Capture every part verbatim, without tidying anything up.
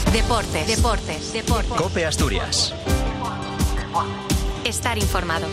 Deportes, deportes, deportes. COPE Asturias. Estar informado.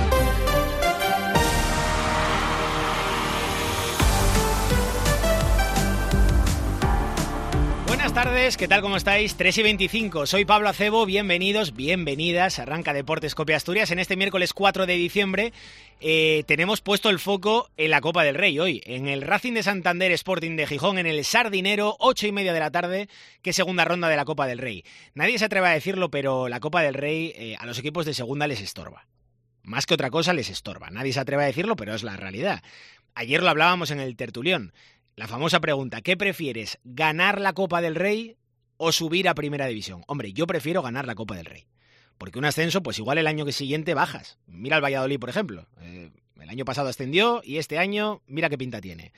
Buenas tardes, ¿qué tal? ¿Cómo estáis? tres y veinticinco, soy Pablo Acebo, bienvenidos, bienvenidas, arranca Deportes COPE Asturias. En este miércoles cuatro de diciembre eh, tenemos puesto el foco en la Copa del Rey hoy, en el Racing de Santander Sporting de Gijón, en el Sardinero, ocho y media de la tarde, que es segunda ronda de la Copa del Rey. Nadie se atreve a decirlo, pero la Copa del Rey eh, a los equipos de segunda les estorba. Más que otra cosa les estorba, nadie se atreve a decirlo, pero es la realidad. Ayer lo hablábamos en el tertulión. La famosa pregunta, ¿qué prefieres, ganar la Copa del Rey o subir a Primera División? Hombre, yo prefiero ganar la Copa del Rey, porque un ascenso, pues igual el año siguiente bajas. Mira el Valladolid, por ejemplo. Eh, el año pasado ascendió y este año, mira qué pinta tiene.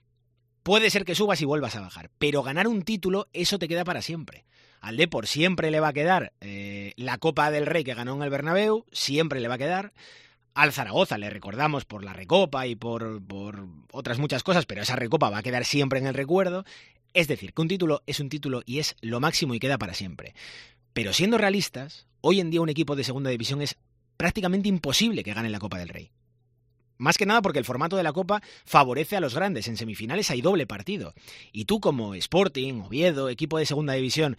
Puede ser que subas y vuelvas a bajar, pero ganar un título, eso te queda para siempre. Al Depor siempre le va a quedar eh, la Copa del Rey que ganó en el Bernabéu, siempre le va a quedar. Al Zaragoza le recordamos por la Recopa y por, por otras muchas cosas, pero esa Recopa va a quedar siempre en el recuerdo. Es decir, que un título es un título y es lo máximo y queda para siempre. Pero siendo realistas, hoy en día un equipo de segunda división es prácticamente imposible que gane la Copa del Rey. Más que nada porque el formato de la Copa favorece a los grandes. En semifinales hay doble partido. Y tú como Sporting, Oviedo, equipo de segunda división,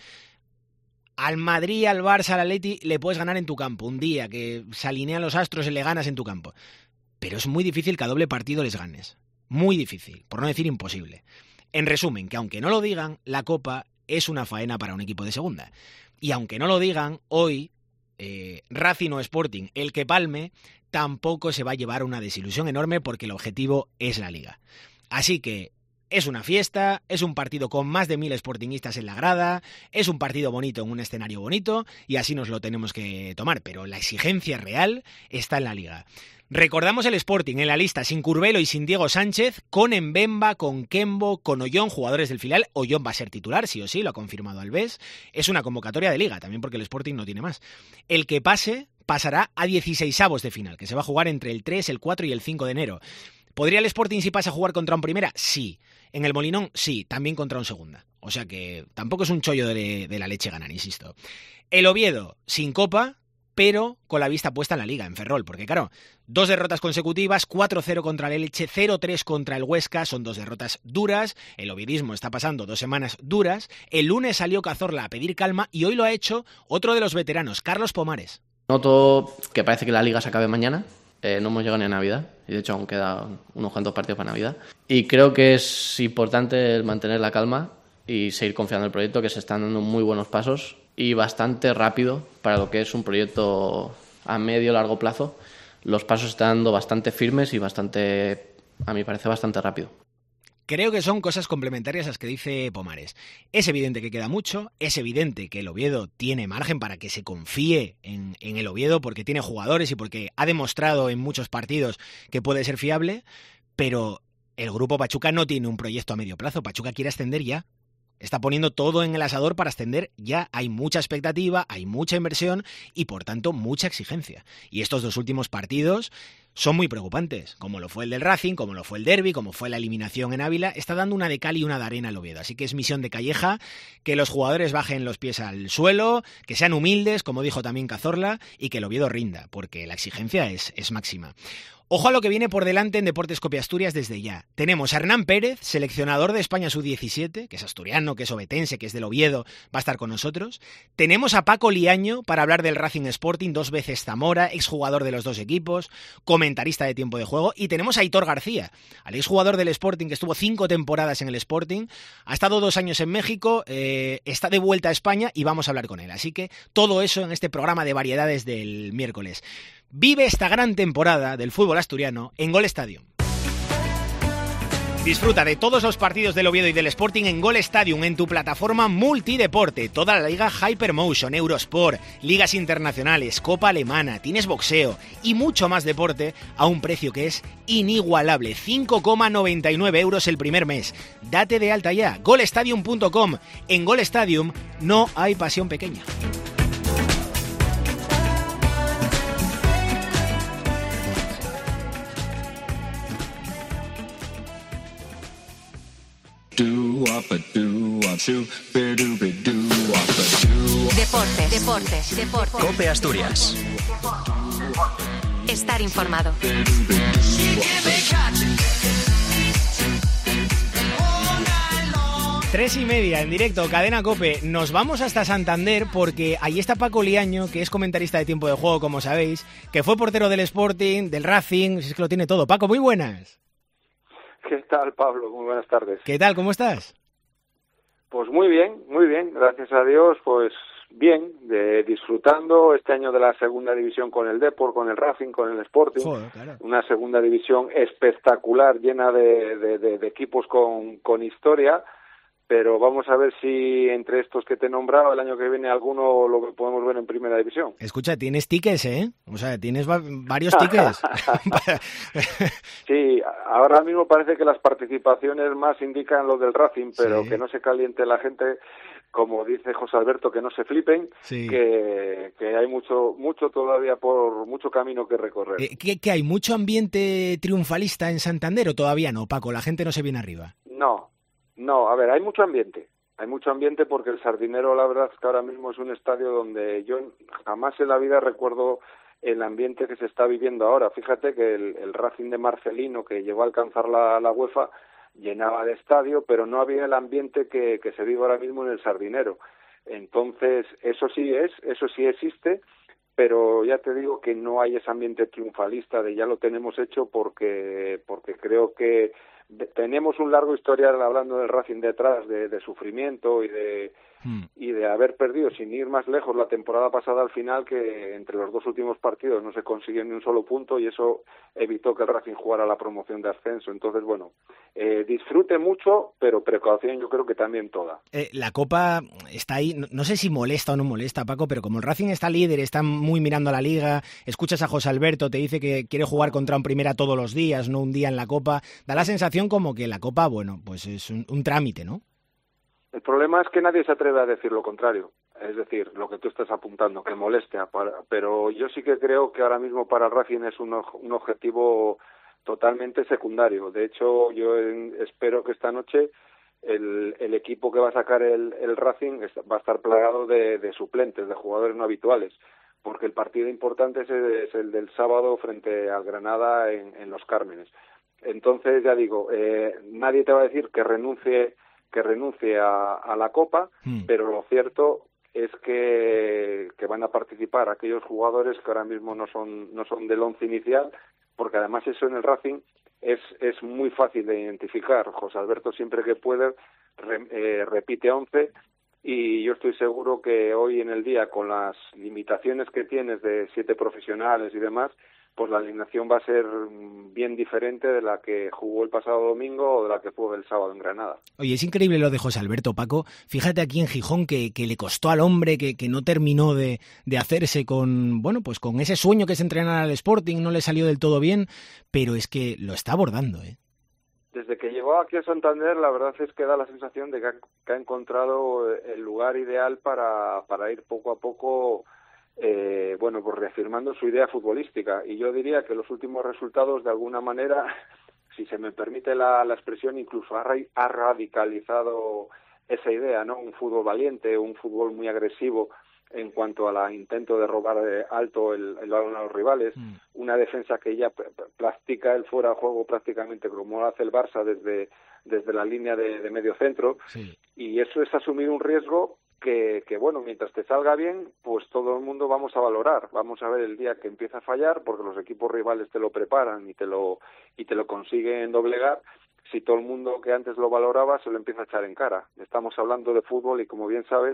al Madrid, al Barça, al Atleti le puedes ganar en tu campo. Un día que se alinean los astros y le ganas en tu campo. Pero es muy difícil que a doble partido les ganes. Muy difícil, por no decir imposible. En resumen, que aunque no lo digan, la Copa es una faena para un equipo de segunda. Y aunque no lo digan, hoy eh, Racing o Sporting, el que palme, tampoco se va a llevar una desilusión enorme porque el objetivo es la Liga. Así que es una fiesta, es un partido con más de mil sportingistas en la grada, es un partido bonito en un escenario bonito y así nos lo tenemos que tomar, pero la exigencia real está en la Liga. Recordamos el Sporting en la lista sin Curbelo y sin Diego Sánchez, con Mbemba, con Kembo, con Ollón, jugadores del filial. Ollón va a ser titular, sí o sí, lo ha confirmado Alves. Es una convocatoria de Liga, también porque el Sporting no tiene más. El que pase, pasará a dieciseisavos de final, que se va a jugar entre el tres, el cuatro y el cinco de enero. ¿Podría el Sporting, si pasa, a jugar contra un primera? Sí. En el Molinón, sí, también contra un segunda. O sea que tampoco es un chollo de, de la leche ganar, insisto. El Oviedo, sin Copa, pero con la vista puesta en la Liga, en Ferrol, porque claro, dos derrotas consecutivas, cuatro cero contra el Elche, cero tres contra el Huesca, son dos derrotas duras, el oviedismo está pasando dos semanas duras, el lunes salió Cazorla a pedir calma y hoy lo ha hecho otro de los veteranos, Carlos Pomares. Noto que parece que la Liga se acabe mañana. Eh, no hemos llegado ni a Navidad y de hecho aún quedan unos cuantos partidos para Navidad y creo que es importante el mantener la calma y seguir confiando en el proyecto, que se están dando muy buenos pasos y bastante rápido para lo que es un proyecto a medio largo plazo. Los pasos se están dando bastante firmes y bastante, a mi parecer, bastante rápido. Creo que son cosas complementarias a las que dice Pomares. Es evidente que queda mucho, es evidente que el Oviedo tiene margen para que se confíe en, en el Oviedo porque tiene jugadores y porque ha demostrado en muchos partidos que puede ser fiable, pero el grupo Pachuca no tiene un proyecto a medio plazo. Pachuca quiere ascender ya. Está poniendo todo en el asador para ascender ya. Hay mucha expectativa, hay mucha inversión y por tanto mucha exigencia. Y estos dos últimos partidos son muy preocupantes, como lo fue el del Racing, como lo fue el derbi, como fue la eliminación en Ávila. Está dando una de cal y una de arena al Oviedo, así que es misión de Calleja que los jugadores bajen los pies al suelo, que sean humildes, como dijo también Cazorla, y que el Oviedo rinda, porque la exigencia es, es máxima. Ojo a lo que viene por delante en Deportes COPE Asturias desde ya. Tenemos a Hernán Pérez, seleccionador de España sub diecisiete, que es asturiano, que es obetense, que es del Oviedo, va a estar con nosotros. Tenemos a Paco Liaño para hablar del Racing Sporting, dos veces Zamora, exjugador de los dos equipos, comentarista de tiempo de juego. Y tenemos a Aitor García, al exjugador del Sporting, que estuvo cinco temporadas en el Sporting, ha estado dos años en México, eh, está de vuelta a España y vamos a hablar con él. Así que todo eso en este programa de variedades del miércoles. Vive esta gran temporada del fútbol asturiano en Gol Stadium. Disfruta de todos los partidos del Oviedo y del Sporting en Gol Stadium, en tu plataforma multideporte. Toda la liga Hypermotion, Eurosport, ligas internacionales, Copa Alemana, tienes boxeo y mucho más deporte a un precio que es inigualable. cinco coma noventa y nueve euros el primer mes. Date de alta ya. gol stadium punto com. En Gol Stadium no hay pasión pequeña. Do-wop, Deportes, deportes, deportes. COPE Asturias. Estar informado. Tres y media en directo, Cadena COPE. Nos vamos hasta Santander porque ahí está Paco Liaño, que es comentarista de Tiempo de Juego, como sabéis, que fue portero del Sporting, del Racing, es que lo tiene todo. Paco, muy buenas. ¿Qué tal, Pablo? Muy buenas tardes. ¿Qué tal? ¿Cómo estás? Pues muy bien, muy bien. Gracias a Dios, pues bien, de, disfrutando este año de la segunda división con el Depor, con el Racing, con el Sporting. Joder, claro. Una segunda división espectacular, llena de, de, de, de equipos con, con historia. Pero vamos a ver si entre estos que te he nombrado el año que viene alguno lo podemos ver en primera división. Escucha, tienes tickets, ¿eh? O sea, tienes va- varios tickets. Sí, ahora mismo parece que las participaciones más indican lo del Racing, pero Sí. que no se caliente la gente, como dice José Alberto, que no se flipen, Sí. que, que hay mucho mucho todavía por mucho camino que recorrer. Eh, ¿qué, qué hay? ¿Mucho ambiente triunfalista en Santander o todavía no, Paco? La gente no se viene arriba. No, no, a ver, hay mucho ambiente. Hay mucho ambiente porque el Sardinero, la verdad es que ahora mismo es un estadio donde yo jamás en la vida recuerdo el ambiente que se está viviendo ahora. Fíjate que el, el Racing de Marcelino, que llegó a alcanzar la, la UEFA, llenaba de estadio, pero no había el ambiente que, que se vive ahora mismo en el Sardinero. Entonces, eso sí es, eso sí existe, pero ya te digo que no hay ese ambiente triunfalista de ya lo tenemos hecho porque, porque creo que de, tenemos un largo historial hablando del Racing detrás de, de sufrimiento y de hmm. y de haber perdido sin ir más lejos la temporada pasada al final, que entre los dos últimos partidos no se consiguió ni un solo punto y eso evitó que el Racing jugara la promoción de ascenso. Entonces, bueno, eh, disfrute mucho, pero precaución yo creo que también toda. Eh, la Copa está ahí, no, no sé si molesta o no molesta, Paco, pero como el Racing está líder, está muy mirando a la Liga, escuchas a José Alberto, te dice que quiere jugar contra un Primera todos los días, no un día en la Copa, da la sensación como que la Copa, bueno, pues es un, un trámite, ¿no? El problema es que nadie se atreve a decir lo contrario, es decir, lo que tú estás apuntando, que molestia, para, pero yo sí que creo que ahora mismo para el Racing es un, un objetivo totalmente secundario. De hecho, yo en, espero que esta noche el, el equipo que va a sacar el, el Racing va a estar plagado de, de suplentes, de jugadores no habituales, porque el partido importante es el, es el del sábado frente al Granada en, en Los Cármenes. Entonces, ya digo, eh, nadie te va a decir que renuncie que renuncie a, a la Copa, mm. pero lo cierto es que, que van a participar aquellos jugadores que ahora mismo no son no son del once inicial, porque además eso en el Racing es es muy fácil de identificar. José Alberto siempre que puede re, eh, repite once y yo estoy seguro que hoy en el día, con las limitaciones que tienes de siete profesionales y demás, pues la alineación va a ser bien diferente de la que jugó el pasado domingo o de la que jugó el sábado en Granada. Oye, es increíble lo de José Alberto, Paco. Fíjate aquí en Gijón que, que le costó al hombre, que, que no terminó de, de hacerse con, bueno, pues con ese sueño que es entrenar al Sporting, no le salió del todo bien, pero es que lo está abordando, ¿eh? Desde que llegó aquí a Santander, la verdad es que da la sensación de que ha, que ha encontrado el lugar ideal para, para ir poco a poco Eh, bueno, pues reafirmando su idea futbolística, y yo diría que los últimos resultados de alguna manera, si se me permite la, la expresión, incluso ha, ha radicalizado esa idea, ¿no? Un fútbol valiente, un fútbol muy agresivo en cuanto al intento de robar alto el, el balón a los rivales, mm. una defensa que ya practica el fuera de juego prácticamente como lo hace el Barça desde, desde la línea de, de medio centro, sí. Y eso es asumir un riesgo Que, que bueno, mientras te salga bien, pues todo el mundo vamos a valorar, vamos a ver el día que empieza a fallar, porque los equipos rivales te lo preparan y te lo y te lo consiguen doblegar. Si todo el mundo que antes lo valoraba se lo empieza a echar en cara. Estamos hablando de fútbol y, como bien sabes,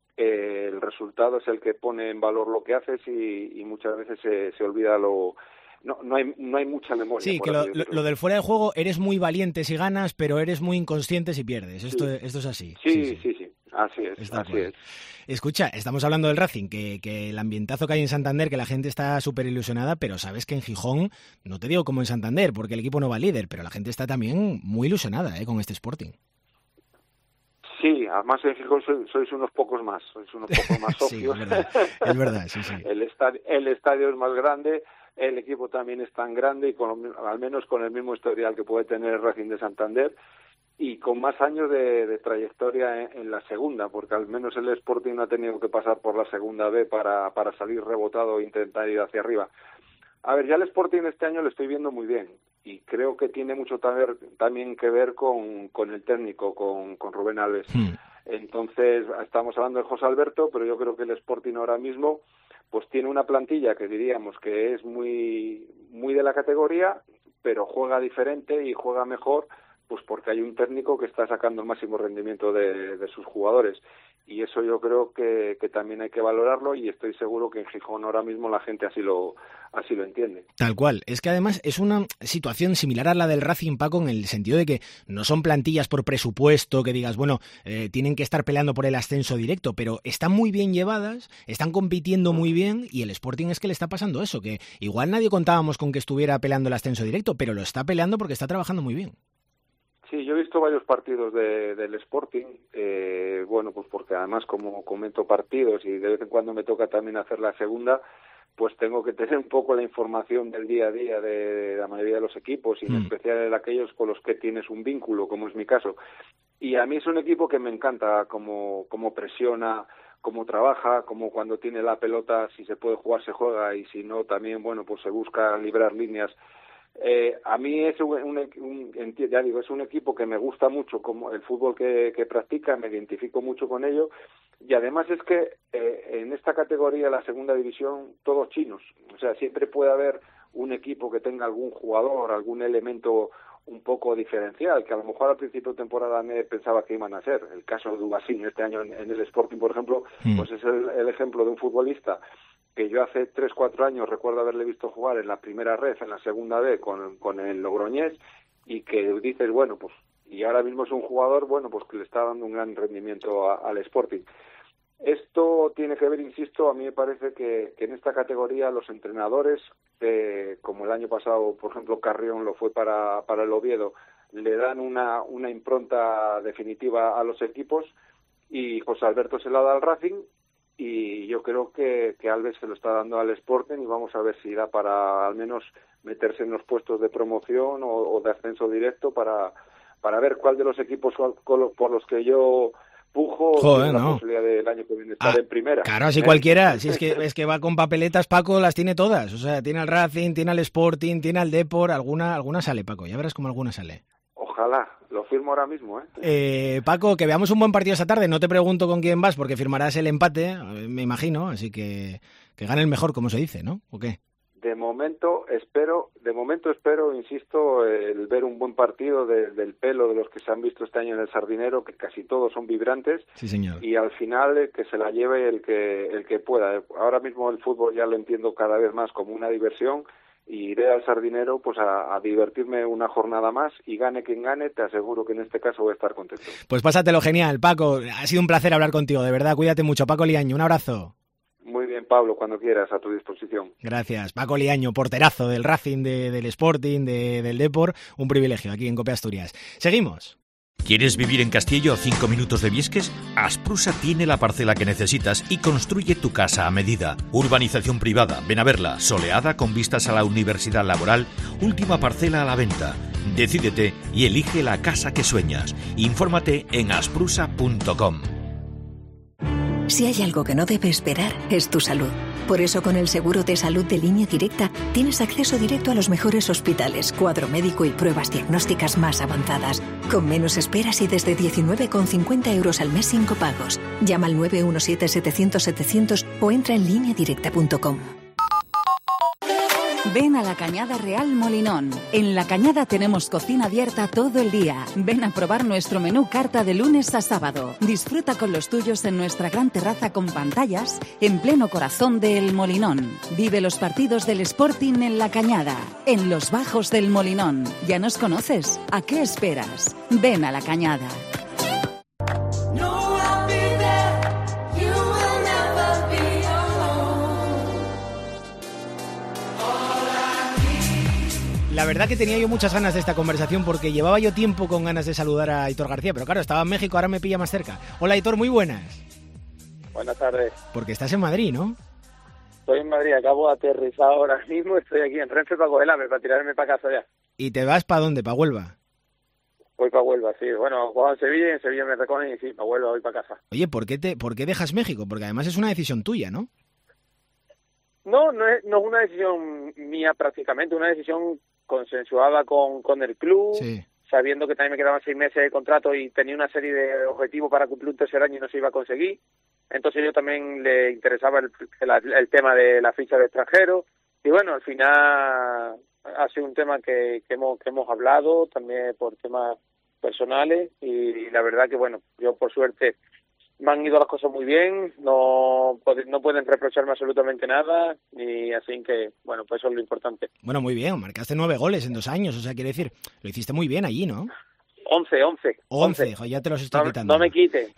eh, el resultado es el que pone en valor lo que haces y, y muchas veces se, se olvida lo... No, no hay no hay mucha memoria. Sí, que lo, lo, lo del fuera de juego, eres muy valiente si ganas, pero eres muy inconsciente si pierdes. Esto, sí. esto es así. Sí, sí, sí. sí, sí. Así es, Está así es. Escucha, estamos hablando del Racing, que, que el ambientazo que hay en Santander, que la gente está súper ilusionada, pero sabes que en Gijón, no te digo como en Santander, porque el equipo no va líder, pero la gente está también muy ilusionada ¿eh? con este Sporting. Sí, además en Gijón sois, sois unos pocos más, sois unos pocos más socios. Sí, es verdad, es verdad, sí, sí. El estadio, el estadio es más grande, el equipo también es tan grande y con, al menos con el mismo historial que puede tener el Racing de Santander. y con más años de, de trayectoria en, en la segunda, porque al menos el Sporting no ha tenido que pasar por la segunda B para, para salir rebotado e intentar ir hacia arriba. A ver, ya el Sporting este año lo estoy viendo muy bien y creo que tiene mucho taber, también que ver con, con el técnico, con, con Rubén Alves. Hmm. Entonces, estamos hablando de José Alberto, pero yo creo que el Sporting ahora mismo pues tiene una plantilla que diríamos que es muy, muy de la categoría, pero juega diferente y juega mejor, pues porque hay un técnico que está sacando el máximo rendimiento de, de sus jugadores. Y eso yo creo que, que también hay que valorarlo y estoy seguro que en Gijón ahora mismo la gente así lo así lo entiende. Tal cual. Es que además es una situación similar a la del Racing, Paco, en el sentido de que no son plantillas por presupuesto, que digas, bueno, eh, tienen que estar peleando por el ascenso directo, pero están muy bien llevadas, están compitiendo muy bien y el Sporting es que le está pasando eso, que igual nadie contábamos con que estuviera peleando el ascenso directo, pero lo está peleando porque está trabajando muy bien. Sí, yo he visto varios partidos de, del Sporting, eh, bueno, pues porque además como comento partidos y de vez en cuando me toca también hacer la segunda, pues tengo que tener un poco la información del día a día de la mayoría de los equipos, y en mm. especial de aquellos con los que tienes un vínculo, como es mi caso. Y a mí es un equipo que me encanta cómo, cómo presiona, cómo trabaja, cómo cuando tiene la pelota, si se puede jugar se juega y si no también, bueno, pues se busca librar líneas. Eh, a mí es un, un, un, ya digo, es un equipo que me gusta mucho, como el fútbol que, que practica, me identifico mucho con ello, y además es que eh, en esta categoría, la segunda división, todos chinos, o sea, siempre puede haber un equipo que tenga algún jugador, algún elemento un poco diferencial, que a lo mejor al principio de temporada me pensaba que iban a ser. El caso de Dubasín este año en, en el Sporting, por ejemplo, mm. pues es el, el ejemplo de un futbolista que yo hace tres, cuatro años recuerdo haberle visto jugar en la primera red, en la segunda B con, con el Logroñés, y que dices, bueno, pues, y ahora mismo es un jugador, bueno, pues que le está dando un gran rendimiento a, al Sporting. Esto tiene que ver, insisto, a mí me parece que, que en esta categoría los entrenadores, eh, como el año pasado, por ejemplo, Carrión lo fue para, para el Oviedo, le dan una, una impronta definitiva a los equipos, y José Alberto se la da al Racing, y yo creo que, que Alves se lo está dando al Sporting, y vamos a ver si da para al menos meterse en los puestos de promoción o, o de ascenso directo para, para ver cuál de los equipos por los que yo pujo Joder, la no. posibilidad del año que viene estar ah, en primera. Claro, así ¿eh? Cualquiera, si es que es que va con papeletas, Paco las tiene todas, o sea, tiene al Racing, tiene al Sporting, tiene al Depor, alguna alguna sale, Paco, ya verás cómo alguna sale. Ojalá, lo firmo ahora mismo, ¿eh? ¿eh? Paco, que veamos un buen partido esta tarde. No te pregunto con quién vas porque firmarás el empate, me imagino, así que que gane el mejor, como se dice, ¿no? ¿O qué? De momento espero, de momento espero, insisto, el ver un buen partido de, del pelo de los que se han visto este año en el Sardinero, que casi todos son vibrantes. Sí, señor. Y al final eh, que se la lleve el que el que pueda. Ahora mismo el fútbol ya lo entiendo cada vez más como una diversión. Y iré al Sardinero pues a, a divertirme una jornada más, y gane quien gane, te aseguro que en este caso voy a estar contento. Pues pásatelo genial, Paco. Ha sido un placer hablar contigo, de verdad. Cuídate mucho, Paco Liaño. Un abrazo. Muy bien, Pablo, cuando quieras, a tu disposición. Gracias. Paco Liaño, porterazo del Racing, de, del Sporting, de, del Depor. Un privilegio aquí en COPE Asturias. Seguimos. ¿Quieres vivir en Castillo a cinco minutos de Viesques? Asprusa tiene la parcela que necesitas y construye tu casa a medida. Urbanización privada, ven a verla, soleada con vistas a la Universidad Laboral, última parcela a la venta. Decídete y elige la casa que sueñas. Infórmate en asprusa punto com. Si hay algo que no debe esperar, es tu salud. Por eso, con el seguro de salud de Línea Directa, tienes acceso directo a los mejores hospitales, cuadro médico y pruebas diagnósticas más avanzadas, con menos esperas y desde diecinueve con cincuenta euros al mes sin copagos. Llama al nueve uno siete, setecientos, setecientos o entra en línea directa punto com. Ven a La Cañada Real Molinón. En La Cañada tenemos cocina abierta todo el día. Ven a probar nuestro menú carta de lunes a sábado. Disfruta con los tuyos en nuestra gran terraza con pantallas en pleno corazón de El Molinón. Vive los partidos del Sporting en La Cañada, en los bajos del Molinón. ¿Ya nos conoces? ¿A qué esperas? Ven a La Cañada. La verdad que tenía yo muchas ganas de esta conversación porque llevaba yo tiempo con ganas de saludar a Aitor García, pero claro, estaba en México, ahora me pilla más cerca. Hola Aitor, muy buenas. Buenas tardes. Porque estás en Madrid, ¿no? Estoy en Madrid, acabo de aterrizar ahora mismo, estoy aquí en Renfe para cogerme, para tirarme para casa ya. ¿Y te vas para dónde? ¿Para Huelva? voy para Huelva, sí. Bueno, juego en Sevilla y en Sevilla me recogen y sí, para Huelva, voy para casa. Oye, ¿por qué, te, ¿por qué dejas México? Porque además es una decisión tuya, ¿no? No, no es, no es una decisión mía prácticamente, una decisión consensuada con, con el club, sí. Sabiendo que también me quedaban seis meses de contrato y tenía una serie de objetivos para cumplir un tercer año y no se iba a conseguir. Entonces yo también le interesaba el, el, el tema de la ficha de extranjero. Y bueno, al final ha sido un tema que, que, hemos, que hemos hablado también por temas personales y la verdad que bueno, yo por suerte me han ido las cosas muy bien, no, no pueden reprocharme absolutamente nada y así que, bueno, pues eso es lo importante. Bueno, muy bien, marcaste nueve goles en dos años, o sea, quiere decir, lo hiciste muy bien allí, ¿no? Once, once. Once, once. Ya te los estoy no, quitando. No me quite.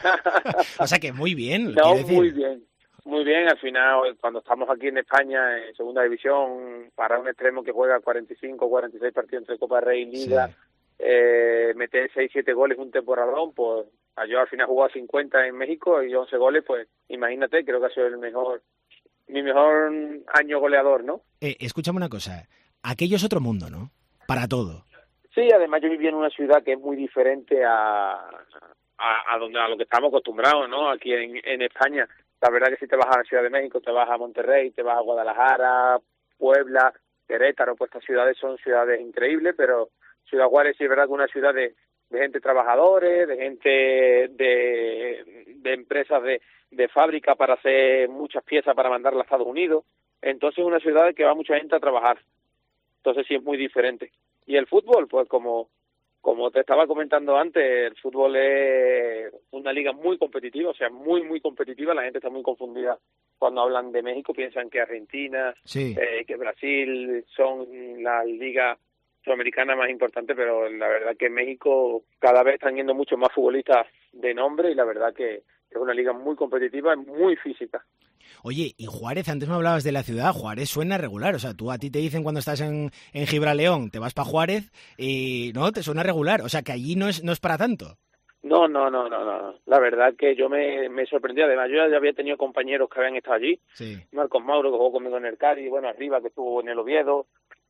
O sea que muy bien. No, decir. muy bien. Muy bien, al final, cuando estamos aquí en España, en segunda división, para un extremo que juega cuarenta y cinco, cuarenta y seis partidos entre Copa del Rey y Liga, sí. eh, meter seis, siete goles un temporadón, pues yo al final he jugado cincuenta en México y once goles, pues imagínate, creo que ha sido el mejor, mi mejor año goleador, ¿no? Eh, escúchame una cosa, aquello es otro mundo, ¿no? Para todo. Sí, además yo vivía en una ciudad que es muy diferente a, a, a, donde, a lo que estamos acostumbrados, ¿no? Aquí en, en España. La verdad que si te vas a la Ciudad de México, te vas a Monterrey, te vas a Guadalajara, Puebla, Querétaro, pues estas ciudades son ciudades increíbles, pero Ciudad Juárez sí es verdad que es una ciudad de, de gente trabajadores, de gente de, de empresas de, de fábrica para hacer muchas piezas para mandarlas a Estados Unidos. Entonces es una ciudad que va mucha gente a trabajar. Entonces sí es muy diferente. Y el fútbol, pues como como te estaba comentando antes, el fútbol es una liga muy competitiva, o sea, muy, muy competitiva. La gente está muy confundida cuando hablan de México, piensan que Argentina, sí. eh, que Brasil son las ligas sudamericanas más importantes, pero la verdad que en México cada vez están yendo muchos más futbolistas de nombre y la verdad que es una liga muy competitiva y muy física. Oye, y Juárez, antes me hablabas de la ciudad, Juárez suena regular, o sea, tú a ti te dicen cuando estás en, en Gibraleón, te vas para Juárez y no, te suena regular, o sea, que allí no es no es para tanto. No, no, no, no, no, la verdad que yo me, me sorprendí, además yo ya había tenido compañeros que habían estado allí, sí. Marcos Mauro que jugó conmigo en el Cádiz, bueno, arriba que estuvo en el Oviedo,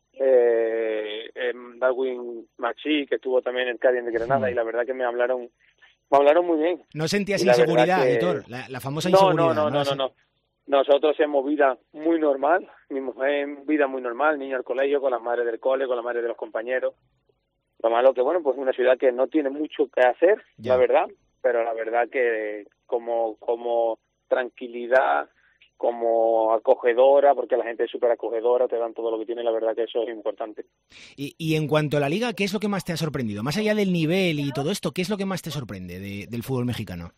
eh, eh, Darwin Machi que estuvo también en el Cádiz de Granada, sí. Y la verdad que me hablaron, me hablaron muy bien. ¿No sentías inseguridad, que... Editor? La, la famosa no, inseguridad. No, no, no, no, no, no. Nosotros hemos vida muy normal, mi mujer en vida muy normal, niño al colegio, con las madres del cole, con las madres de los compañeros. Lo malo que, bueno, pues es una ciudad que no tiene mucho que hacer, ya. La verdad, pero la verdad que como como tranquilidad, como acogedora, porque la gente es súper acogedora, te dan todo lo que tiene, la verdad que eso es importante. Y, y en cuanto a la liga, ¿qué es lo que más te ha sorprendido? Más allá del nivel y todo esto, ¿qué es lo que más te sorprende de, del fútbol mexicano?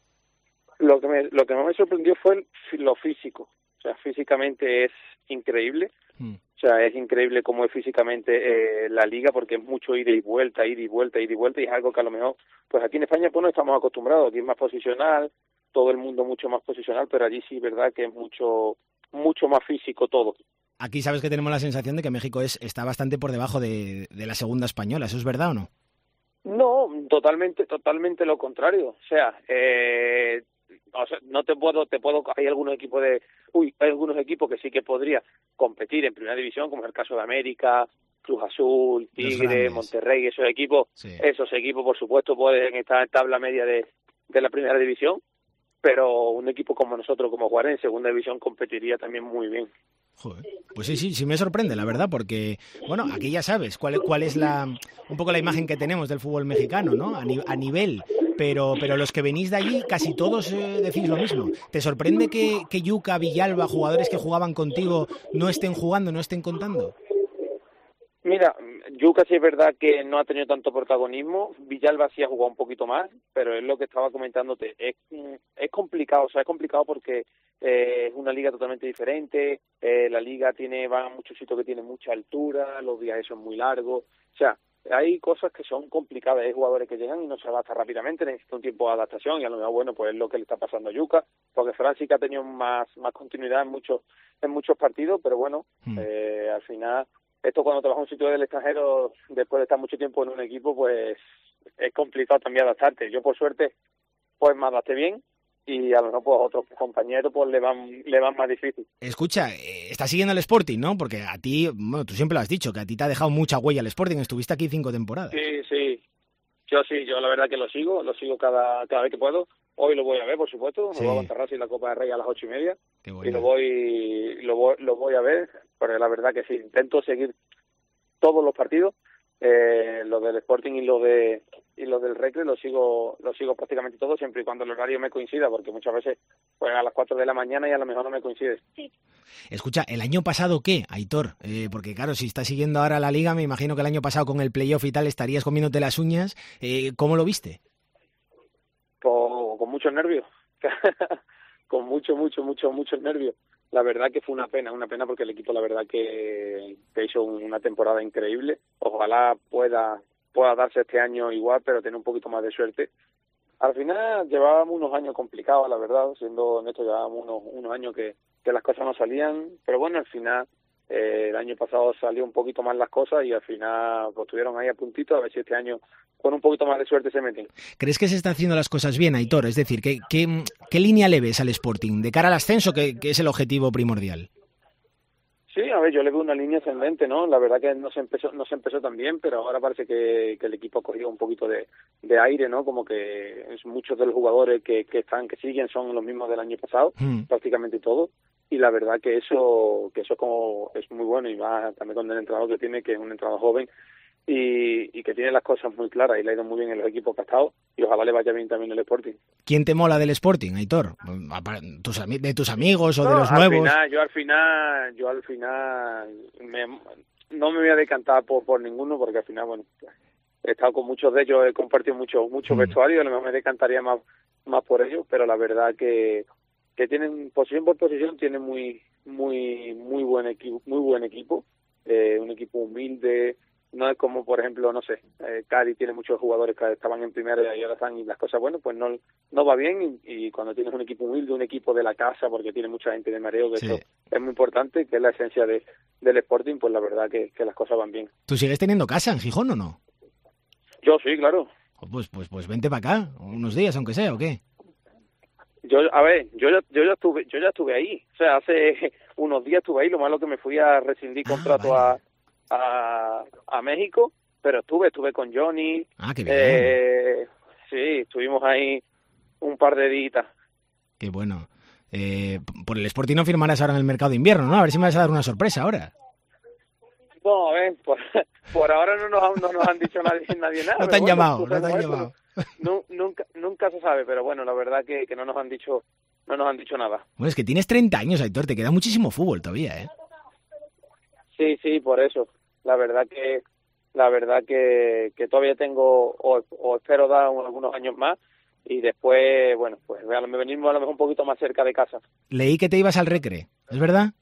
Lo que me, lo que más me sorprendió fue el, lo físico, o sea, físicamente es increíble, hmm. o sea, es increíble cómo es físicamente eh, la liga, porque es mucho ida y vuelta, ida y vuelta, ida y vuelta, y es algo que a lo mejor, pues aquí en España pues no estamos acostumbrados, aquí es más posicional, todo el mundo mucho más posicional, pero allí sí es verdad que es mucho, mucho más físico todo. Aquí sabes que tenemos la sensación de que México es está bastante por debajo de, de la segunda española, ¿eso es verdad o no? No, totalmente, totalmente lo contrario, o sea, eh... O sea, no te puedo, te puedo, hay algunos equipos de, uy, hay algunos equipos que sí que podría competir en primera división, como es el caso de América, Cruz Azul, Tigre, Monterrey, esos equipos, sí. Esos equipos por supuesto pueden estar en tabla media de, de la primera división, pero un equipo como nosotros, como Juárez, en segunda división competiría también muy bien. Joder. Pues sí, sí, sí me sorprende, la verdad, porque, bueno, aquí ya sabes cuál, cuál es la un poco la imagen que tenemos del fútbol mexicano, ¿no? A, ni, a nivel, pero pero los que venís de allí, casi todos eh, decís lo mismo. ¿Te sorprende que, que Yuka, Villalba, jugadores que jugaban contigo, no estén jugando, no estén contando? Mira, Yuka sí es verdad que no ha tenido tanto protagonismo, Villalba sí ha jugado un poquito más, pero es lo que estaba comentándote, es, es complicado, o sea, es complicado porque eh, es una liga totalmente diferente, eh, la liga tiene va a muchos sitios que tienen mucha altura, los viajes son muy largos, o sea, hay cosas que son complicadas, hay jugadores que llegan y no se adaptan rápidamente, necesita un tiempo de adaptación y a lo mejor, bueno, pues es lo que le está pasando a Yuka, porque Fran sí que ha tenido más, más continuidad en muchos, en muchos partidos, pero bueno, mm. eh, al final... Esto cuando te vas a un sitio del extranjero, después de estar mucho tiempo en un equipo, pues es complicado también adaptarte. Yo, por suerte, pues me adapté bien y a lo mejor pues, otros compañeros pues le van le van más difícil. Escucha, estás siguiendo el Sporting, ¿no? Porque a ti, bueno, tú siempre lo has dicho, que a ti te ha dejado mucha huella el Sporting, estuviste aquí cinco temporadas. Sí, sí, Yo sí, yo la verdad que lo sigo, lo sigo cada cada vez que puedo. Hoy lo voy a ver, por supuesto, Sí. me voy a Monterrey y la Copa del Rey a las ocho y media. Qué bueno. Y lo voy, lo voy, lo voy a ver, pero la verdad que sí, intento seguir todos los partidos, eh, lo del Sporting y lo de y lo del Recre lo sigo, lo sigo prácticamente todo, siempre y cuando el horario me coincida, porque muchas veces juegan a las cuatro de la mañana y a lo mejor no me coincide. Escucha, ¿el año pasado qué, Aitor? Eh, porque claro, si estás siguiendo ahora la Liga, me imagino que el año pasado con el playoff y tal estarías comiéndote las uñas. Eh, ¿Cómo lo viste? Con, con muchos nervios, con mucho, mucho, mucho, muchos nervios. La verdad que fue una pena, una pena porque el equipo la verdad que, que hizo una temporada increíble. Ojalá pueda pueda darse este año igual, pero tener un poquito más de suerte. Al final llevábamos unos años complicados, la verdad, siendo honesto, llevábamos unos, unos años que, que las cosas no salían, pero bueno, al final eh, el año pasado salió un poquito más las cosas y al final pues estuvieron ahí a puntito, a ver si este año con un poquito más de suerte se meten. ¿Crees que se están haciendo las cosas bien, Aitor? Es decir, ¿qué, qué, qué línea le ves al Sporting? ¿De cara al ascenso, que, que es el objetivo primordial? Sí, a ver, yo le veo una línea ascendente, ¿no? La verdad que no se empezó no se empezó tan bien, pero ahora parece que, que el equipo ha cogido un poquito de, de aire, ¿no? Como que es, muchos de los jugadores que, que están que siguen son los mismos del año pasado, Mm. prácticamente todos, y la verdad que eso que eso como es muy bueno, y más también con el entrenador que tiene, que es un entrenador joven y, y que tiene las cosas muy claras y le ha ido muy bien en los equipos que ha estado, y ojalá le vaya bien también el Sporting. ¿Quién te mola del Sporting, Aitor? ¿Tus ami- ¿De tus amigos o de No, los al nuevos? final, yo al final, yo al final me, no me voy a decantar por, por ninguno, porque al final, bueno, he estado con muchos de ellos, he compartido mucho mucho Mm. vestuario, a lo mejor me decantaría más más por ellos, pero la verdad que que tienen posición por posición, tienen muy muy muy buen equipo, muy buen equipo, eh, un equipo humilde. No es como, por ejemplo, no sé, eh, Cádiz tiene muchos jugadores que estaban en primera y ahora están, y las cosas, bueno, pues no no va bien, y, y cuando tienes un equipo humilde, un equipo de la casa, porque tiene mucha gente de mareo, que Sí. eso es muy importante, que es la esencia de del Sporting, pues la verdad que, que las cosas van bien. ¿Tú sigues teniendo casa en Gijón o no? Yo sí, claro. Pues, pues, pues vente para acá, unos días aunque sea, ¿o qué? Yo, a ver, yo ya, yo ya estuve, yo ya estuve ahí, o sea, hace unos días estuve ahí, lo malo que me fui a rescindir Ah, contrato vale. a, a a México, pero estuve, estuve con Johnny, Ah, qué bien. eh, sí, estuvimos ahí un par de días. Qué bueno. Eh, por el Sporting no firmarás ahora en el mercado de invierno, ¿no? A ver si me vas a dar una sorpresa ahora. No, a ver, por, por ahora no nos, han- no nos han dicho nadie, nadie nada. No te han pero bueno, llamado, tú no te han sabes, llamado. nu- nunca, nunca se sabe, pero bueno, la verdad que, que no nos han dicho, no nos han dicho nada. Bueno, es que tienes treinta años, Aitor, te queda muchísimo fútbol todavía, ¿eh? Sí, sí, por eso. La verdad que, la verdad que, que todavía tengo, o, o espero dar un- algunos años más, y después, bueno, pues me venimos a lo mejor un poquito más cerca de casa. Leí que te ibas al Recre, ¿es verdad?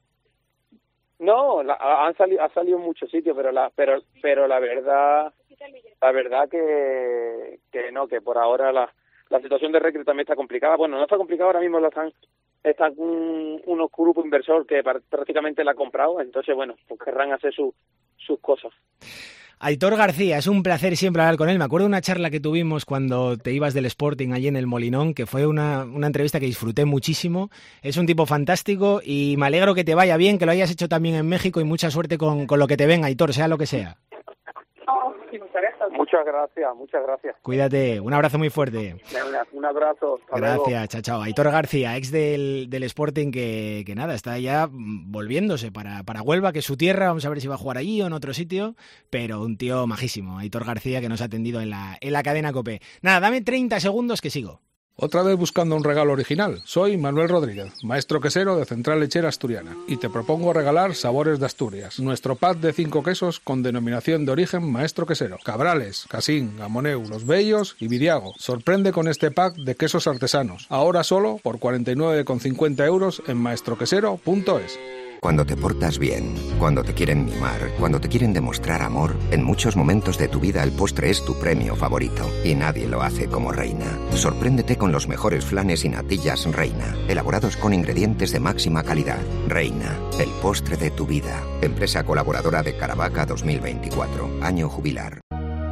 No, la, han salido, ha salido en muchos sitios, pero la, pero, pero la verdad, la verdad que, que no, que por ahora la, la situación de Recre también está complicada. Bueno, no está complicada ahora mismo, la están, están un, unos grupos inversor que par- prácticamente la ha comprado, entonces bueno, pues querrán hacer su, sus cosas. Aitor García, es un placer siempre hablar con él. Me acuerdo de una charla que tuvimos cuando te ibas del Sporting allí en el Molinón, que fue una, una entrevista que disfruté muchísimo. Es un tipo fantástico y me alegro que te vaya bien, que lo hayas hecho también en México, y mucha suerte con, con lo que te venga, Aitor, sea lo que sea. Muchas gracias, muchas gracias. Cuídate, un abrazo muy fuerte. Venga, un abrazo. Hasta luego. Gracias, chao, chao. Aitor García, ex del, del Sporting, que, que nada, está ya volviéndose para, para Huelva, que es su tierra. Vamos a ver si va a jugar allí o en otro sitio, pero un tío majísimo, Aitor García, que nos ha atendido en la, en la cadena COPE. Nada, dame treinta segundos que sigo. Otra vez buscando un regalo original. Soy Manuel Rodríguez, maestro quesero de Central Lechera Asturiana, y te propongo regalar Sabores de Asturias, nuestro pack de cinco quesos con denominación de origen maestro quesero. Cabrales, Casín, Gamoneu, Los Bellos y Viriago. Sorprende con este pack de quesos artesanos, ahora solo por cuarenta y nueve con cincuenta euros en maestro quesero punto es. Cuando te portas bien, cuando te quieren mimar, cuando te quieren demostrar amor, en muchos momentos de tu vida el postre es tu premio favorito. Y nadie lo hace como Reina. Sorpréndete con los mejores flanes y natillas Reina, elaborados con ingredientes de máxima calidad. Reina, el postre de tu vida. Empresa colaboradora de Caravaca dos mil veinticuatro. Año jubilar.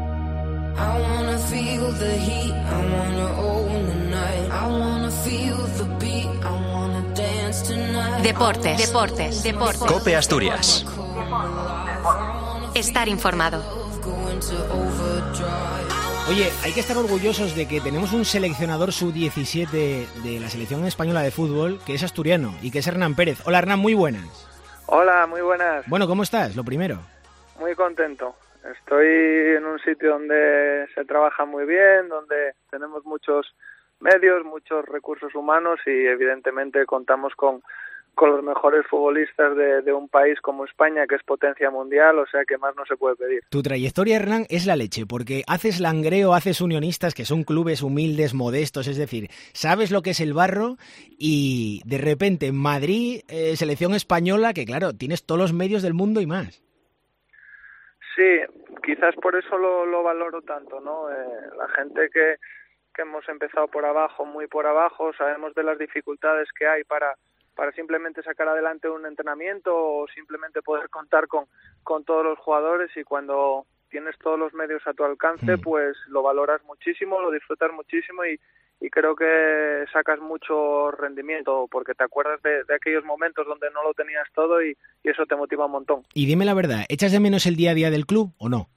Deportes, deportes, deportes. COPE Asturias. Estar informado. Oye, hay que estar orgullosos de que tenemos un seleccionador sub diecisiete de la selección española de fútbol que es asturiano y que es Hernán Pérez. Hola Hernán, muy buenas. Hola, muy buenas. Bueno, ¿cómo estás? Lo primero. Muy contento. Estoy en un sitio donde se trabaja muy bien, donde tenemos muchos medios, muchos recursos humanos y evidentemente contamos con, con los mejores futbolistas de, de un país como España, que es potencia mundial, o sea que más no se puede pedir. Tu trayectoria, Hernán, es la leche, porque haces Langreo, haces Unionistas, que son clubes humildes, modestos, es decir, sabes lo que es el barro y de repente en Madrid, eh, selección española, que claro, tienes todos los medios del mundo y más. Sí, quizás por eso lo, lo valoro tanto, ¿no? Eh, la gente que, que hemos empezado por abajo, muy por abajo, sabemos de las dificultades que hay para para simplemente sacar adelante un entrenamiento o simplemente poder contar con, con todos los jugadores, y cuando tienes todos los medios a tu alcance, mm. pues lo valoras muchísimo, lo disfrutas muchísimo y, y creo que sacas mucho rendimiento porque te acuerdas de, de aquellos momentos donde no lo tenías todo y, y eso te motiva un montón. Y dime la verdad, ¿echas de menos el día a día del club o no?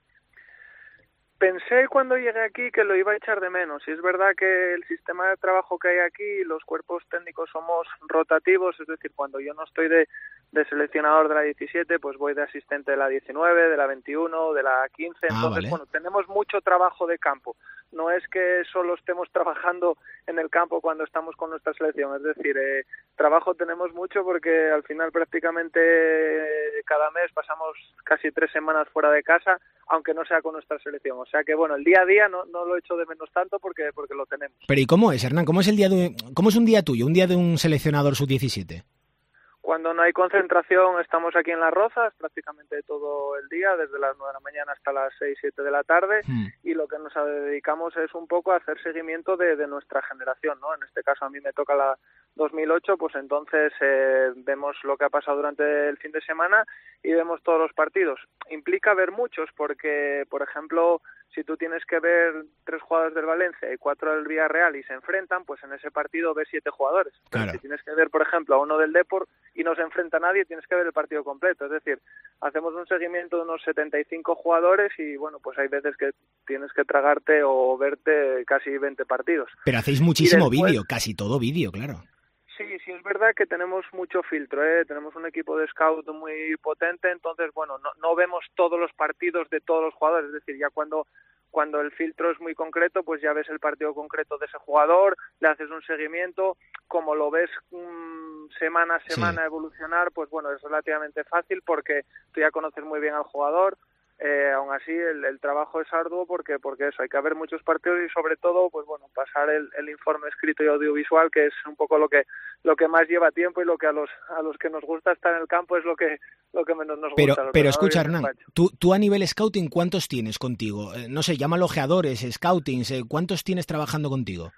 Pensé cuando llegué aquí que lo iba a echar de menos, y es verdad que el sistema de trabajo que hay aquí, los cuerpos técnicos somos rotativos, es decir, cuando yo no estoy de, de seleccionador de la diecisiete, pues voy de asistente de la diecinueve, de la veintiuno, de la quince, entonces, ah, vale. bueno, tenemos mucho trabajo de campo, no es que solo estemos trabajando en el campo cuando estamos con nuestra selección, es decir, eh, trabajo tenemos mucho porque al final prácticamente eh, cada mes pasamos casi tres semanas fuera de casa, aunque no sea con nuestra selección. O sea que, bueno, el día a día no, no lo echo de menos tanto porque, porque lo tenemos. Pero ¿y cómo es, Hernán? ¿Cómo es el día de, cómo es un día tuyo, un día de un seleccionador sub diecisiete? Cuando no hay concentración estamos aquí en Las Rozas prácticamente todo el día, desde las nueve de la mañana hasta las seis, siete de la tarde, hmm. y lo que nos dedicamos es un poco a hacer seguimiento de, de nuestra generación, ¿no? En este caso a mí me toca la dos mil ocho, pues entonces eh, vemos lo que ha pasado durante el fin de semana y vemos todos los partidos. Implica ver muchos porque, por ejemplo, si tú tienes que ver tres jugadores del Valencia y cuatro del Villarreal y se enfrentan, pues en ese partido ves siete jugadores. Claro. Si tienes que ver, por ejemplo, a uno del Depor y no se enfrenta a nadie, tienes que ver el partido completo. Es decir, hacemos un seguimiento de unos setenta y cinco jugadores y, bueno, pues hay veces que tienes que tragarte o verte casi veinte partidos. Pero hacéis muchísimo después... vídeo, casi todo vídeo, claro. Sí, sí, es verdad que tenemos mucho filtro, ¿eh? Tenemos un equipo de scout muy potente, entonces, bueno, no, no vemos todos los partidos de todos los jugadores, es decir, ya cuando, cuando el filtro es muy concreto, pues ya ves el partido concreto de ese jugador, le haces un seguimiento, como lo ves um, semana a semana sí. evolucionar, pues bueno, es relativamente fácil porque tú ya conoces muy bien al jugador. Eh, aún así el, el trabajo es arduo porque porque eso, hay que ver muchos partidos y sobre todo pues bueno pasar el, el informe escrito y audiovisual, que es un poco lo que lo que más lleva tiempo y lo que a los a los que nos gusta estar en el campo es lo que lo que menos nos pero, gusta. Pero escucha, Hernán, tú, tú a nivel scouting, ¿cuántos tienes contigo? Eh, no sé, llámalo ojeadores, scoutings, eh, ¿cuántos tienes trabajando contigo?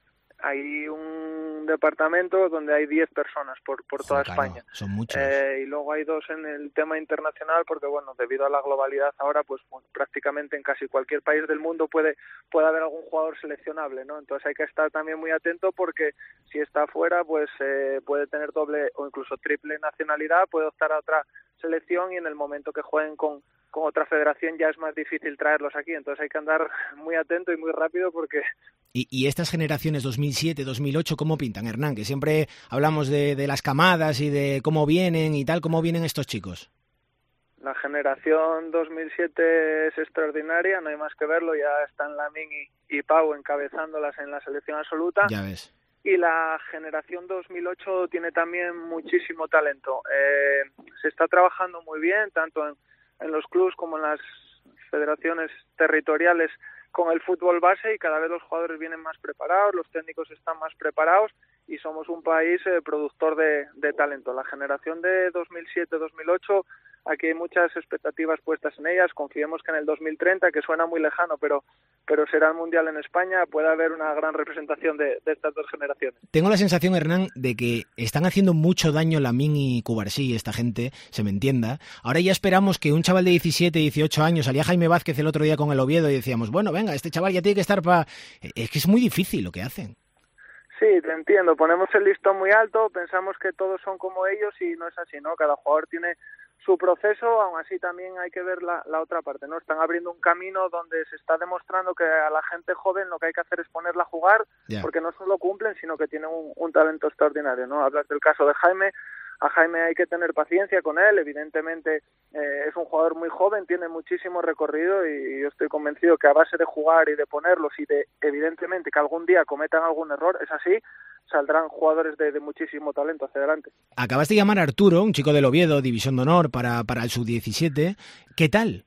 Hay un departamento donde hay diez personas por por toda claro, España. Son muchos. Eh, y luego hay dos en el tema internacional porque, bueno, debido a la globalidad ahora, pues bueno, prácticamente en casi cualquier país del mundo puede puede haber algún jugador seleccionable, ¿no? Entonces hay que estar también muy atento porque si está fuera, pues eh, puede tener doble o incluso triple nacionalidad, puede optar a otra selección y en el momento que jueguen con con otra federación ya es más difícil traerlos aquí, entonces hay que andar muy atento y muy rápido porque... ¿Y, y estas generaciones dos mil siete, dos mil ocho cómo pintan, Hernán? Que siempre hablamos de, de las camadas y de cómo vienen y tal, ¿cómo vienen estos chicos? La generación dos mil siete es extraordinaria, no hay más que verlo, ya están Lamine y, y Pau encabezándolas en la selección absoluta. Ya ves. Y la generación dos mil ocho tiene también muchísimo talento. Eh, se está trabajando muy bien, tanto en en los clubes como en las federaciones territoriales con el fútbol base y cada vez los jugadores vienen más preparados, los técnicos están más preparados y somos un país eh, productor de, de talento. La generación de dos mil siete, dos mil ocho, aquí hay muchas expectativas puestas en ellas, confiemos que en el dos mil treinta, que suena muy lejano, pero pero será el Mundial en España, puede haber una gran representación de, de estas dos generaciones. Tengo la sensación, Hernán, de que están haciendo mucho daño Lamine y Cubarsí, esta gente, se me entienda. Ahora ya esperamos que un chaval de diecisiete, dieciocho años, salía Jaime Vázquez el otro día con el Oviedo y decíamos, bueno, venga, este chaval ya tiene que estar para... Es que es muy difícil lo que hacen. Sí, te entiendo, ponemos el listón muy alto, pensamos que todos son como ellos y no es así, ¿no? Cada jugador tiene su proceso, aún así también hay que ver la, la otra parte, ¿no? Están abriendo un camino donde se está demostrando que a la gente joven lo que hay que hacer es ponerla a jugar, yeah. porque no solo cumplen, sino que tienen un, un talento extraordinario, ¿no? Hablas del caso de Jaime. A Jaime hay que tener paciencia con él, evidentemente eh, es un jugador muy joven, tiene muchísimo recorrido y yo estoy convencido que a base de jugar y de ponerlos y de, evidentemente, que algún día cometan algún error, es así, saldrán jugadores de, de muchísimo talento hacia adelante. Acabas de llamar a Arturo, un chico del Oviedo, División de Honor para, para el sub diecisiete. ¿Qué tal?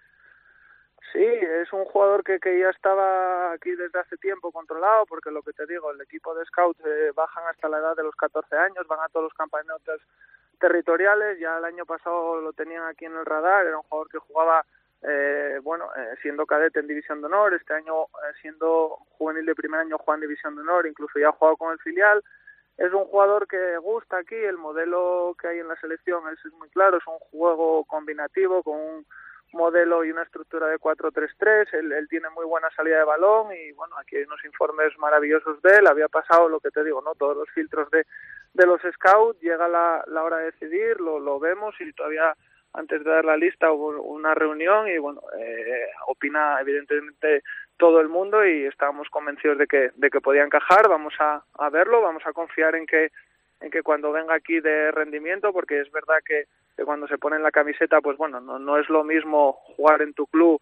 Sí, es un jugador que, que ya estaba aquí desde hace tiempo controlado, porque lo que te digo, el equipo de scouts eh, bajan hasta la edad de los catorce años, van a todos los campeonatos territoriales, ya el año pasado lo tenían aquí en el radar, era un jugador que jugaba, eh, bueno, eh, siendo cadete en División de Honor, este año eh, siendo juvenil de primer año juega en División de Honor, incluso ya ha jugado con el filial. Es un jugador que gusta aquí, el modelo que hay en la selección es, es muy claro, es un juego combinativo con un modelo y una estructura de cuatro tres tres, él, él tiene muy buena salida de balón y bueno, aquí hay unos informes maravillosos de él, había pasado lo que te digo, no todos los filtros de, de los scouts, llega la, la hora de decidir, lo, lo vemos y todavía antes de dar la lista hubo una reunión y bueno, eh, opina evidentemente todo el mundo y estábamos convencidos de que, de que podía encajar, vamos a, a verlo, vamos a confiar en que en que cuando venga aquí de rendimiento, porque es verdad que, que cuando se pone en la camiseta, pues bueno, no, no es lo mismo jugar en tu club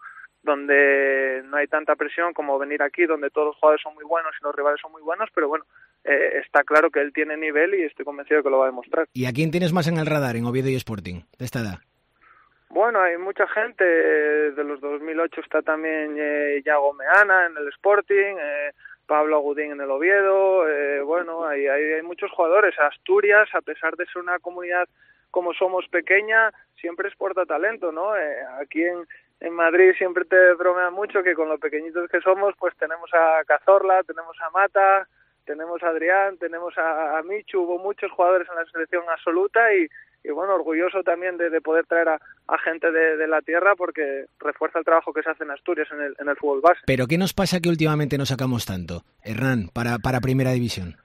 donde no hay tanta presión como venir aquí donde todos los jugadores son muy buenos y los rivales son muy buenos, pero bueno, eh, está claro que él tiene nivel y estoy convencido de que lo va a demostrar. ¿Y a quién tienes más en el radar en Oviedo y Sporting de esta edad? Bueno, hay mucha gente, de los dos mil ocho está también eh, Yago Meana en el Sporting, eh, Pablo Agudín en el Oviedo, eh, bueno, hay, hay, hay muchos jugadores. Asturias, a pesar de ser una comunidad como somos pequeña, siempre exporta talento, ¿no? Eh, aquí en, en Madrid siempre te bromean mucho que con lo pequeñitos que somos, pues tenemos a Cazorla, tenemos a Mata, tenemos a Adrián, tenemos a, a Michu, hubo muchos jugadores en la selección absoluta y, y bueno, orgulloso también de, de poder traer a, a gente de, de la tierra porque refuerza el trabajo que se hace en Asturias en el, en el fútbol base. ¿Pero qué nos pasa que últimamente no sacamos tanto, Hernán, para, para Primera División?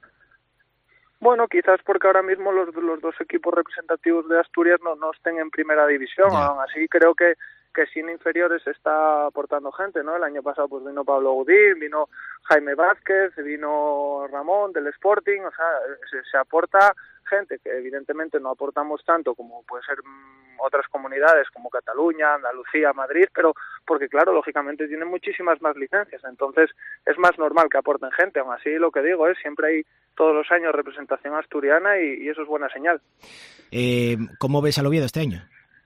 Bueno, quizás porque ahora mismo los, los dos equipos representativos de Asturias no, no estén en Primera División, yeah. Aún así creo que que sin inferiores está aportando gente, ¿no? El año pasado pues vino Pablo Agudín, vino Jaime Vázquez, vino Ramón del Sporting, o sea, se, se aporta gente que evidentemente no aportamos tanto como puede ser mmm, otras comunidades como Cataluña, Andalucía, Madrid, pero porque claro, lógicamente tienen muchísimas más licencias, entonces es más normal que aporten gente, aún así lo que digo es, siempre hay todos los años representación asturiana y, y eso es buena señal. Eh, ¿Cómo ves al Oviedo este año?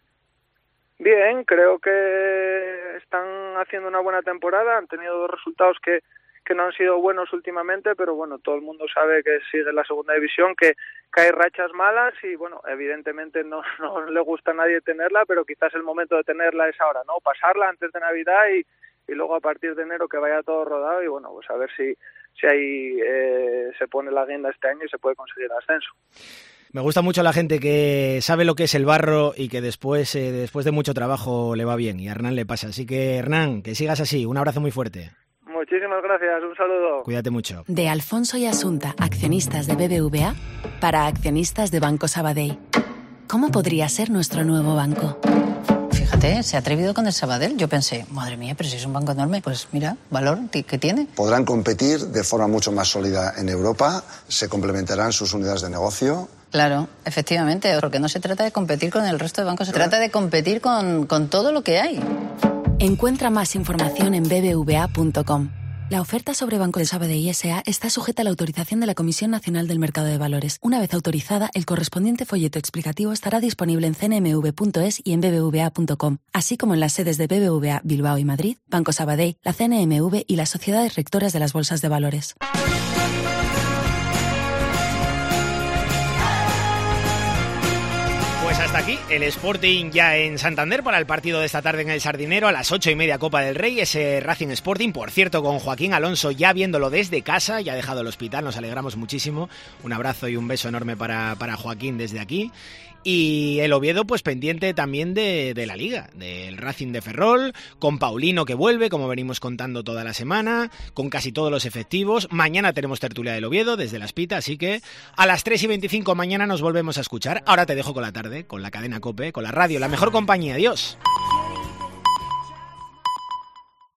Bien, creo que están haciendo una buena temporada, han tenido dos resultados que, que no han sido buenos últimamente, pero bueno, todo el mundo sabe que sigue la segunda división, que, que hay rachas malas y bueno, evidentemente no, no le gusta a nadie tenerla, pero quizás el momento de tenerla es ahora, ¿no? Pasarla antes de Navidad y, y luego a partir de enero que vaya todo rodado y bueno, pues a ver si, si ahí eh, se pone la guinda este año y se puede conseguir el ascenso. Me gusta mucho la gente que sabe lo que es el barro y que después, eh, después de mucho trabajo le va bien, y a Hernán le pasa. Así que, Hernán, que sigas así. Un abrazo muy fuerte. Muchísimas gracias. Un saludo. Cuídate mucho. De Alfonso y Asunta, accionistas de B B V A, para accionistas de Banco Sabadell. ¿Cómo podría ser nuestro nuevo banco? Fíjate, se ha atrevido con el Sabadell. Yo pensé, madre mía, pero si es un banco enorme. Pues mira, valor que tiene. Podrán competir de forma mucho más sólida en Europa, se complementarán sus unidades de negocio. Claro, efectivamente, porque no se trata de competir con el resto de bancos, se trata de competir con, con todo lo que hay. Encuentra más información en b b v a punto com. La oferta sobre Banco de Sabadell S A está sujeta a la autorización de la Comisión Nacional del Mercado de Valores. Una vez autorizada, el correspondiente folleto explicativo estará disponible en c n m v punto es y en b b v a punto com, así como en las sedes de B B V A Bilbao y Madrid, Banco Sabadell, la C N M V y las sociedades rectoras de las bolsas de valores. Pues hasta aquí el Sporting ya en Santander para el partido de esta tarde en el Sardinero a las ocho y media Copa del Rey, ese Racing Sporting, por cierto, con Joaquín Alonso ya viéndolo desde casa, ya ha dejado el hospital, nos alegramos muchísimo, un abrazo y un beso enorme para, para Joaquín desde aquí. Y el Oviedo, pues pendiente también de, de la Liga, del Racing de Ferrol, con Paulino que vuelve, como venimos contando toda la semana, con casi todos los efectivos. Mañana tenemos tertulia del Oviedo desde Las Pitas, así que a las tres y veinticinco mañana nos volvemos a escuchar. Ahora te dejo con la tarde, con la cadena COPE, con la radio, la mejor compañía. Adiós.